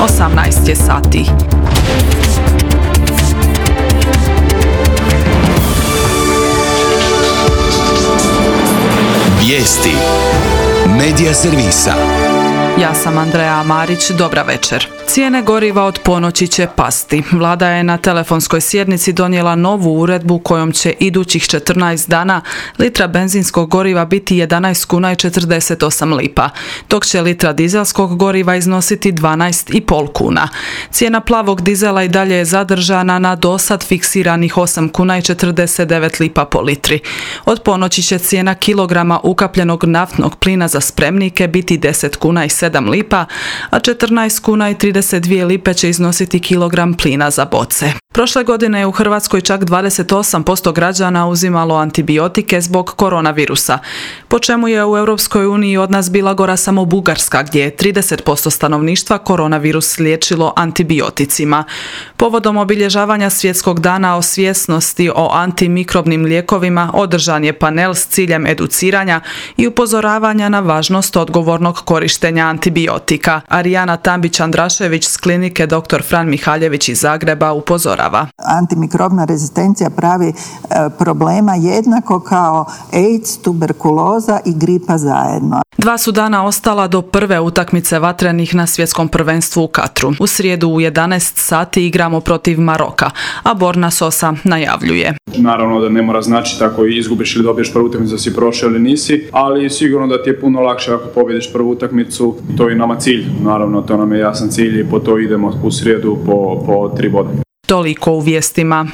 18 je sati. Vijesti Medija servisa. Ja sam Andreja Marić, dobra večer. Cijene goriva od ponoći će pasti. Vlada je na telefonskoj sjednici donijela novu uredbu kojom će idućih 14 dana litra benzinskog goriva biti 11 kuna i 48 lipa, dok će litra dizelskog goriva iznositi 12,5 kuna. Cijena plavog dizela i dalje je zadržana na dosad fiksiranih 8 kuna i 49 lipa po litri. Od ponoći će cijena kilograma ukapljenog naftnog plina za spremnike biti 10 kuna i 7 lipa, a 14 kuna i 32 lipe će iznositi kilogram plina za boce. Prošle godine je u Hrvatskoj čak 28% građana uzimalo antibiotike zbog koronavirusa, po čemu je u Europskoj uniji od nas bila gora samo Bugarska, gdje je 30% stanovništva koronavirus liječilo antibioticima. Povodom obilježavanja Svjetskog dana o svjesnosti o antimikrobnim lijekovima održan je panel s ciljem educiranja i upozoravanja na važnost odgovornog korištenja antibiotika. Arijana Tambić-Andrašević s klinike dr. Fran Mihaljević iz Zagreba upozorava. Antimikrobna rezistencija pravi problema jednako kao AIDS, tuberkuloza i gripa zajedno. 2 su dana ostala do prve utakmice vatrenih na svjetskom prvenstvu u Katru. U srijedu u 11 sati igramo protiv Maroka, a Borna Sosa najavljuje. Naravno da ne mora značiti ako izgubiš ili dobiješ prvu utakmicu da si prošao ili nisi, ali sigurno da ti je puno lakše ako pobjediš prvu utakmicu. To je nama cilj, naravno to nam je jasan cilj i po to idemo u srijedu po 3 boda. Toliko u vijestima.